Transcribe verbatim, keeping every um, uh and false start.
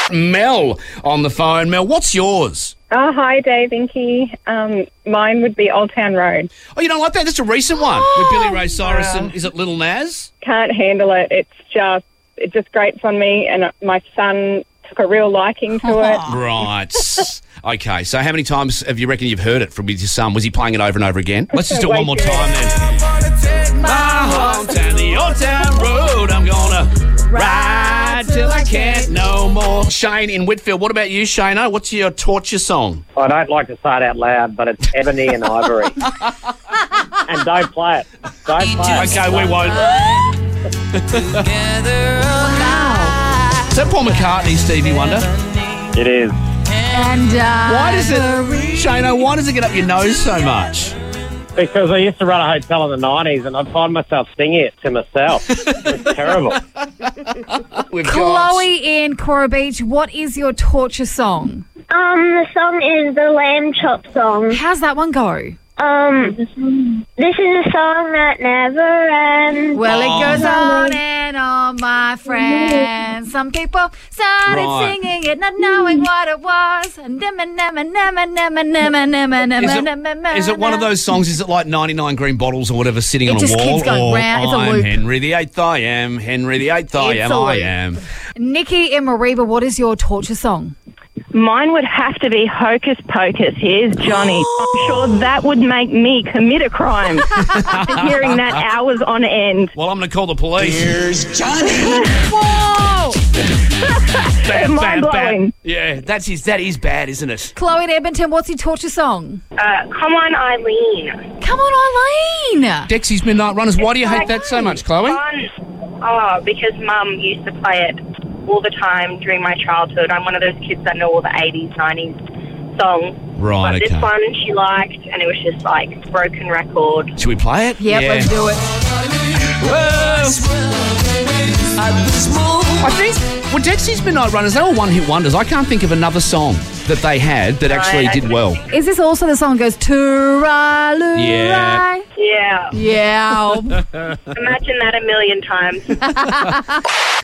Mel on the phone. Mel, what's yours? Oh, hi, Dave, Inky. Um, mine would be Old Town Road. Oh, you don't like that? That's a recent one with Billy Ray Cyrus and is it Little Nas? Can't handle it. It's just, it just grates on me, and my son took a real liking to it. Right. Okay, so how many times have you reckon you've heard it from your son? Was he playing it over and over again? Let's just do it one more time then. My hometown, the Old Town Road, I'm gonna ride till I can't no more. Shane in Whitfield, what about you, Shano? What's your torture song? I don't like to say it out loud, but it's Ebony and Ivory. And don't play it. Don't play it. Okay, we won't. Is that Paul McCartney, Stevie Wonder? It is. And uh, Why does it, Shano, why does it get up your nose so much? Because I used to run a hotel in the nineties and I'd find myself singing it to myself. It's terrible. We've Chloe in Cora Beach, what is your torture song? Um, the song is the Lamb Chop song. How's that one go? Um, this is a song that never ends. Well, Oh. it goes on and on, my friend. Some people started Right. singing it, not knowing what it was. And Is it, is it one of those songs, is it like ninety-nine green bottles or whatever sitting It on a just wall? keeps going or round. It's a I'm loop. Henry the Eighth, I am. Henry the Eighth, I It's am, a I loop. am. Nikki in Mariba, what is your torture song? Mine would have to be Hocus Pocus. Here's Johnny. I'm sure that would make me commit a crime. After hearing that hours on end. Well, I'm going to call the police. Here's Johnny. Whoa! Bam, Mind-blowing. Yeah, that's his, that is bad, isn't it? Chloe in Edmonton, what's your torture song? Uh, come on, Eileen. Come on, Eileen! Dexy's Midnight Runners. Why do you hate that so much, Chloe? Oh, because Mum used to play it all the time during my childhood. I'm one of those kids that know all the eighties, nineties songs. Right, But okay. this one she liked, and it was just like broken record. Should we play it? Yep, yeah. let's do it. I think, well, Dexy's Midnight Runners, they're all one-hit wonders. I can't think of another song that they had that actually Right, I did well. Is this also the song that goes, Tooraloo? Yeah. Yeah. Yeah. Imagine that a million times.